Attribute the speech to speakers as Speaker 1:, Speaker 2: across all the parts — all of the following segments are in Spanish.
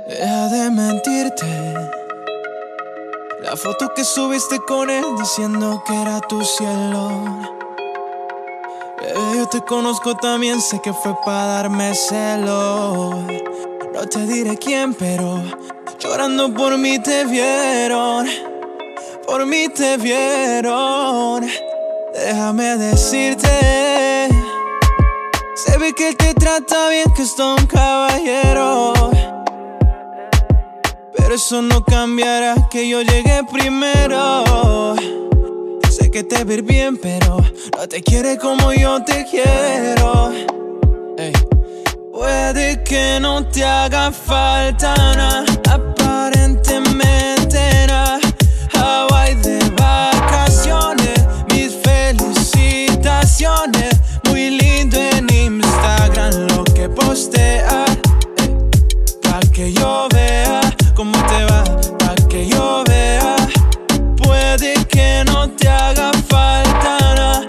Speaker 1: Deja de mentirte. La foto que subiste con él diciendo que era tu cielo. Bebé, yo te conozco también, sé que fue para darme celos. No te diré quién, pero llorando por mí te vieron. Por mí te vieron. Déjame decirte, se ve que él te trata bien, que es todo un caballero. Pero eso no cambiará que yo llegué primero. Sé que te ve bien, pero no te quiere como yo te quiero. Ey. Puede que no te haga falta nada, aparentemente nada. Hawaii de vacaciones, mis felicitaciones. Muy lindo en Instagram lo que postea, pa' que yo vea cómo te va, pa' que yo vea. Puede que no te haga falta nada,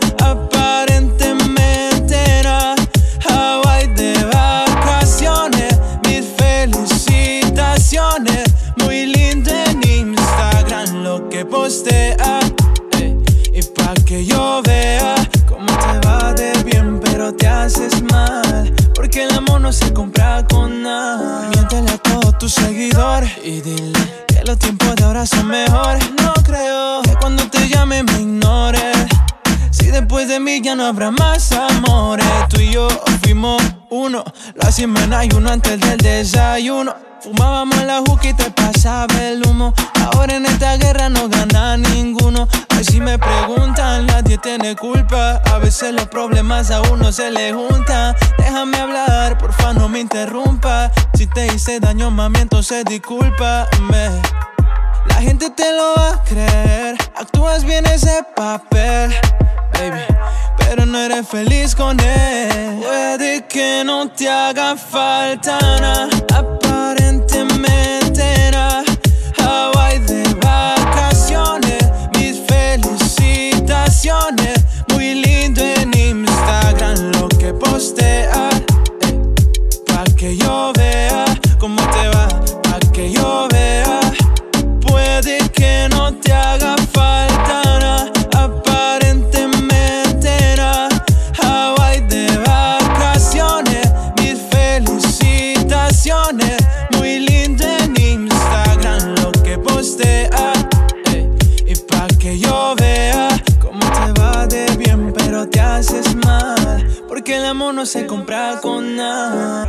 Speaker 1: aparentemente nada. Hawaii de vacaciones, mis felicitaciones. Muy lindo en Instagram lo que postea, y pa' que yo vea cómo te va de bien, pero te haces mal, porque el amor no se compra con nada. Miéntele a todos tus seguidores y dile que los tiempos de ahora son mejores. No creo que cuando te llame me ignores, si después de mí ya no habrá más amores. Tú y yo fuimos uno, lo hacíamos en ayuno antes del desayuno. Fumábamos la juca y te pasaba el humo. Ahora en esta guerra no gana ninguno. Ay, si me preguntan, nadie tiene culpa. A veces los problemas a uno se le juntan. Déjame hablar, porfa no me interrumpa. Si te hice daño, mami, entonces discúlpame. La gente te lo va a creer, actúas bien ese papel, baby, pero no eres feliz con él. Puede que no te haga falta nada, aparentemente nada. Hawaii de vacaciones, mis felicitaciones. Muy lindo en Instagram lo que postea, pa' que yo vea cómo te va, pa' que yo vea. Puede que no te haga falta nada, aparentemente nada. Hawaii de vacaciones, mis felicitaciones. Muy lindo en Instagram lo que postea, y pa' que yo vea cómo te va de bien, pero te haces mal, porque el amor no se compra con nada.